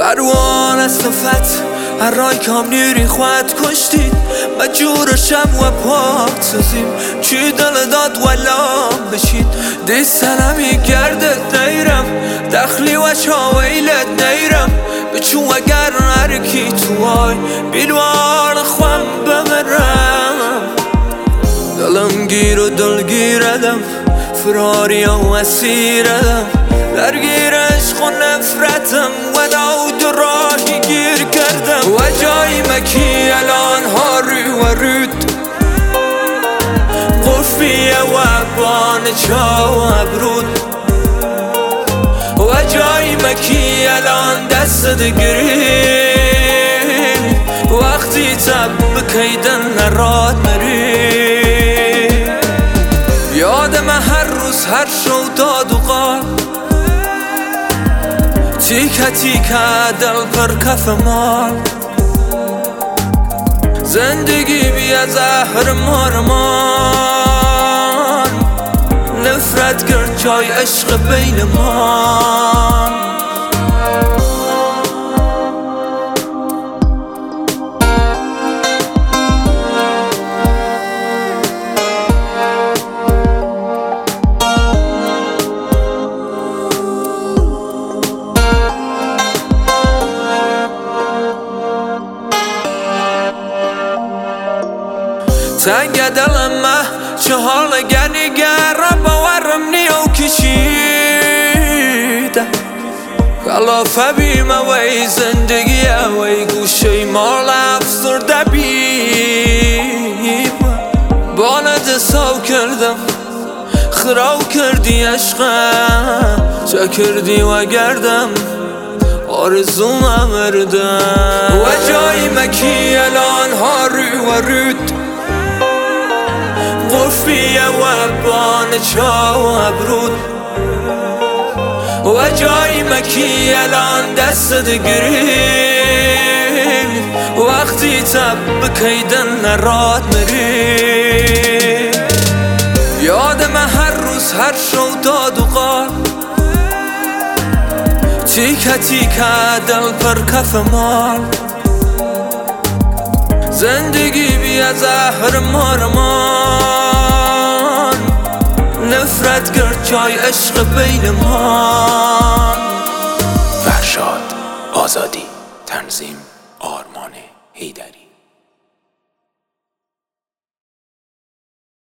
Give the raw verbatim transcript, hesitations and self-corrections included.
Karuan estafet هر رای کام نیری خواهد کشتید مجورشم و پاک سازیم چی دل داد ولام بشید دی سلمی گردت نیرم دخلی و شاویلت نیرم بچو اگر نرکی تو آی بیلوار خوام بمرم دلم گیر و دل گیردم فراری و اسیردم درگیر عشق و نفرتم و داود راهی گیر کردم و جای مکی الان ها رو و رود قفیه و بان چا و ابرود و جای مکی الان دست دگری وقتی تب بکیدن نراد مری یادم هر روز هر شو داد و قال تیکه تیکه دل پر کف مال زندگی بیا زهر مارمان نفرت گرد جای عشق بین ما تنگ دلم مه چه حال گنی گر باورم نیو کشیده خلافه بیمه وی زندگی وی گوشه مال افسرده بیم بانه ساو کردم خراو کردی عشقم چه کردی و گردم آرزوم مردم و جای مکی الان ها رو و رود قفیه و بان چا و ابرود و جای مکی الان دست دگری وقتی تب بکیدن نراد مری یادم هر روز هر شو داد و قال تیکه تیکه دل پر کف مال زندگی بیا زهر مارمان نفرت گرد جای عشق بین ما فرشاد آزادی تنظیم آرمان حیدری.